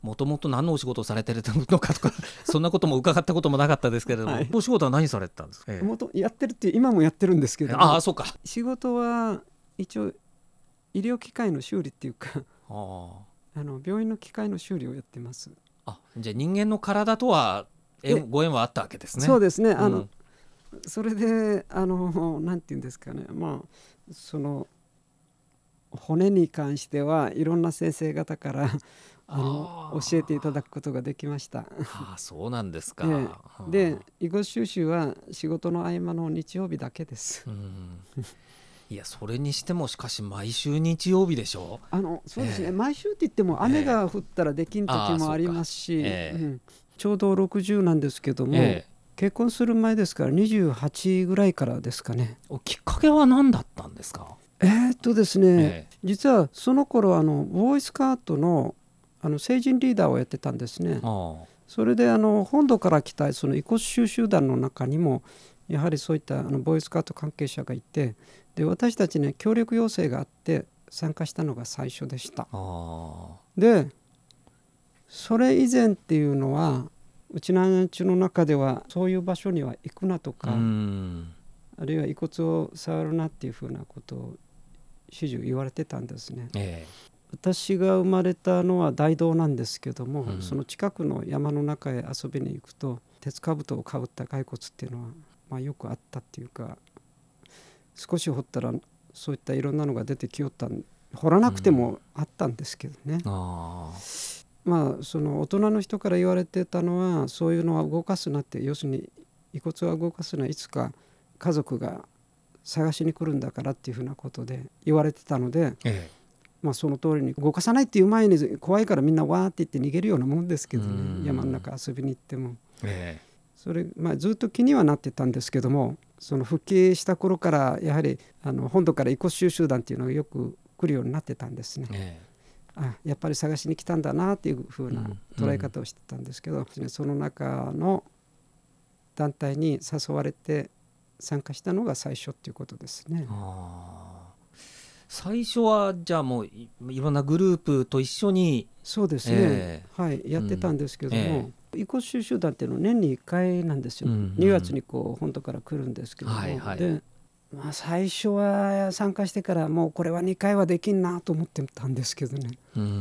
もともと何のお仕事をされてるのかとかそんなことも伺ったこともなかったですけれども、 はい、 お仕事は何されてたんですか？ やってるって今もやってるんですけども、 ああそうか、 仕事は一応医療機械の修理っていうか病院の機械の修理をやってます。 じゃあ人間の体とはご縁はあったわけですね。 そうですね、それでなんていうんですかね、その骨に関してはいろんな先生方から教えていただくことができました。 そうなんですか。 で囲碁収集は仕事の合間の日曜日だけです。 いやそれにしてもしかし毎週日曜日でしょ。 そうですね、毎週って言っても雨が降ったらできん時もありますし、ちょうど60なんですけども、結婚する前ですから28ぐらいからですかね。 きっかけは何だったんですか？ ですね、実はその頃ボーイスカートの成人リーダーをやってたんですね。それで本土から来たその遺骨収集団の中にもやはりそういったボーイスカート関係者がいて、で私たちね協力要請があって参加したのが最初でした。でそれ以前っていうのはうちの中ではそういう場所には行くなとか、あるいは遺骨を触るなっていうふうなことを始終言われてたんですね。私が生まれたのは大道なんですけども、その近くの山の中へ遊びに行くと鉄兜をかぶった骸骨っていうのは、よくあったっていうか、少し掘ったらそういったいろんなのが出てきよった掘らなくてもあったんですけどね。その大人の人から言われてたのはそういうのは動かすなって、要するに遺骨は動かすのはいつか家族が探しに来るんだからっていうふうなことで言われてたので、その通りに動かさないっていう前に怖いからみんなわーって言って逃げるようなもんですけどね、山の中遊びに行っても、それ、ずっと気にはなってたんですけども、その復帰した頃からやはり本土から遺骨収集団っていうのがよく来るようになってたんですね。やっぱり探しに来たんだなっていうふうな捉え方をしてたんですけど、その中の団体に誘われて参加したのが最初っていうことですね。 最初はじゃあもう いろんなグループと一緒にそうですね、やってたんですけども、遺骨収集団っていうのは年に1回なんですよ。2月に本土から来るんですけども、で最初は参加してからもうこれは2回はできんなと思ってたんですけどね、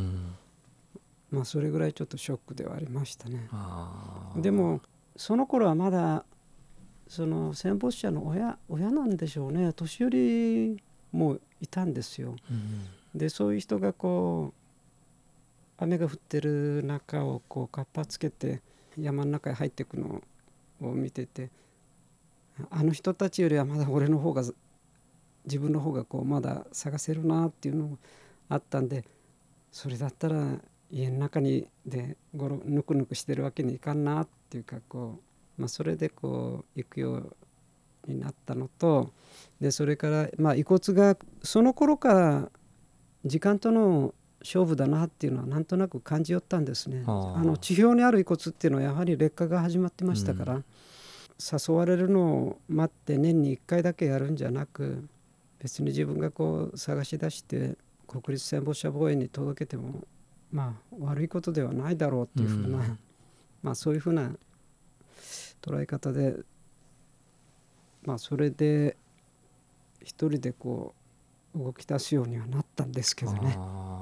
それぐらいちょっとショックではありましたね。でもその頃はまだその戦没者の親なんでしょうね、年寄りもいたんですよ。でそういう人が雨が降ってる中をカッパつけて山の中へ入っていくのを見てて、あの人たちよりはまだ俺の方が自分の方がまだ探せるなっていうのがあったんで、それだったら家の中でぬくぬくしてるわけにいかんなっていうかそれで行くようになったのと、でそれから遺骨がその頃から時間との勝負だなっていうのはなんとなく感じよったんですね。地表にある遺骨っていうのはやはり劣化が始まってましたから、誘われるのを待って年に1回だけやるんじゃなく、別に自分が探し出して国立戦没者墓苑に届けても悪いことではないだろうっていうふうな、そういうふうな捉え方で、それで一人で動き出すようにはなったんですけどね。